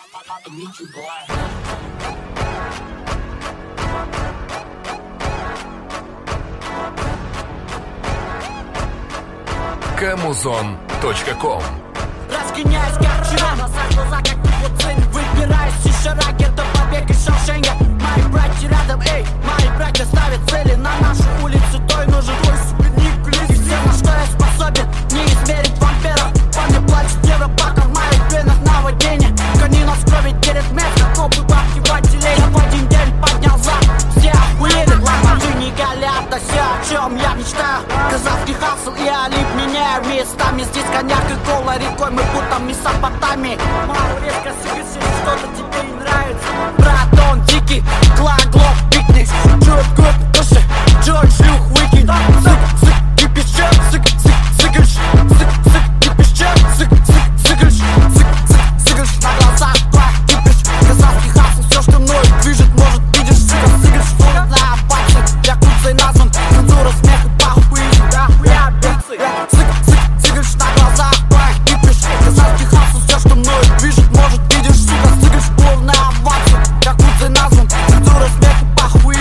Камузон.ком. Разгоняюсь как вчера, на глаза как пуцин. Выбираюсь из шарагер до побега из Шоушенка. Мои братья рядом, эй, мои братья ставят цели на нашу улицу, той нужен твой суперник. И все, на что я способен, не измерить вампиров. Парни плачут европака в моих венах наводнение. Конина в крови делит мех, как копы бабки в отделении. Я в один день поднял зад, все охуели. Ламборджини Галлиата, все, о чем я мечтаю. Казахский хасл и Алип меняю местами. Здесь коньяк и кола рекой, мы будто Месопотамии. Мало резко согласись, что-то тебе не нравится. Брат, он дикий, клаглов, пикник. Джордж Гуд, пуши, Джордж шлюх, выкинь. Сык, сык, кипишча, сык, сык, сыгрыш. Сык, сык, кипишча, сык, сык, сыгрыш. Сык, сык, сыгрыш, на глазах плах, кипиш. Казахский хасл, все, что мной движет, может, видишь. Сык, сыгрыш, фуры на пальцы. Якутцей назван, цензура, смех и пахуй. Я битцы, сык, сык, сыгрыш, на глазах плах, кипиш. Казахский хасл, все, что мной движет, может, видишь. Сука, сыгрыш, полная овация. Якутцей назван, цензура, смех и пахуй.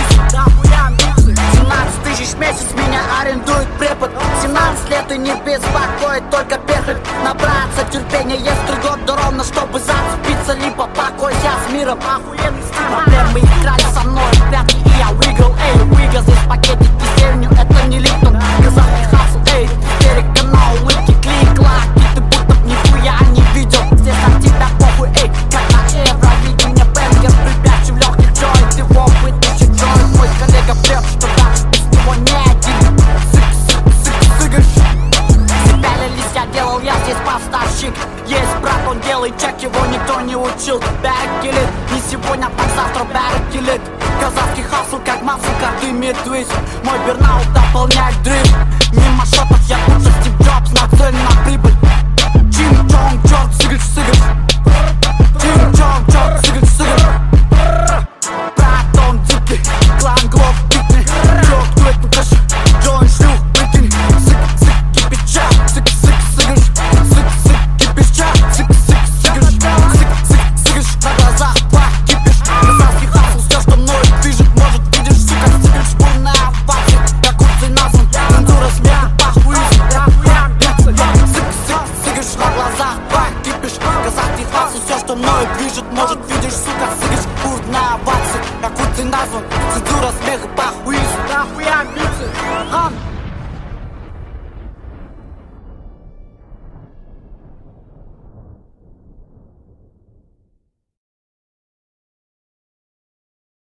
17 тысяч в месяц меня арендует препод. 17 лет и не беспокоит только перхоть. Набраться терпения, есть 3 года ровно, чтобы зацепиться. Либо покойся с миром. Охуенный стиль. Проблемы играли со мной в прятки, и я выиграл. Эй, выиграл здесь пакетики с зеленью, это не Липтон. Казахский хасл, эй, перек на улыбки, клик-клак. И ты будто б нихуя не видел. Здесь от тебя похуй, эй, как на Евровидении. Бенгер припятчи в легких джойнт. Ты в опыт ищет джойнт. Мой коллега прет, что дальше без него не один. Сык, сык, сык, сыгрыш. Пялились, я делал, я здесь поставщик. Есть брат, он делает чек, его никто не учил. Бэрик киллит, не сегодня, так завтра бэрик киллит. Казахский хасл, как масло, дымит твист. Мой бернаут дополняет дрифт. Мимо шотов я лучше Стив Джобс, нацелен на прибыль. Чин-чонг, черт, сыгрыш, сыгрыш. Чин-чонг, черт, сыгрыш, сыгрыш. Брат, он дикий, клан Глоб, пикни. Черт, дует на крыше, Джон шлюх, выкинь. Сык, сык, кипича, сык, сык, сыгрыш. Сык, сык, кипича, сык, сык, сыгрыш. Сык, сык, сыгрыш, на глазах плах, кипиш. Казахский хасл, все, что мной движет, может, видишь. Сука, сыгрыш, полная овация. Якутцей назван, цензура, смех, пахуй. Сык, сык, сыгрыш, на глазах плах, кипиш. Казахский хасл, все, что мной движет, может, видишь. Сука, сыгрыш, полная овация. Якутцей назван, цензура, смех и пахуй. Нахуя амбиции?